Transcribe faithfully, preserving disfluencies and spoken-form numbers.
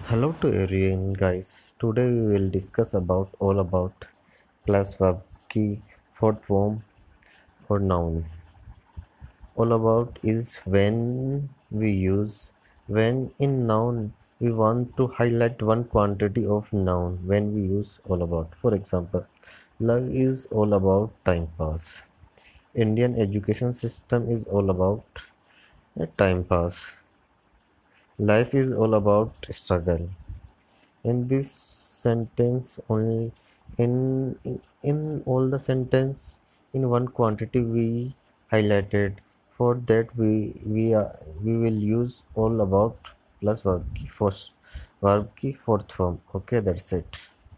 Hello to everyone guys. Today we will discuss about all about plus verb key fourth form for noun. All about is when we use when in noun we want to highlight one quantity of noun when we use all about. For example, love is all about time pass. Indian education system is all about a time pass. Life is all about struggle. In this sentence only in, in in all the sentence in one quantity we highlighted. For that we we are we will use all about plus verb key first verb key fourth form. Okay, that's it.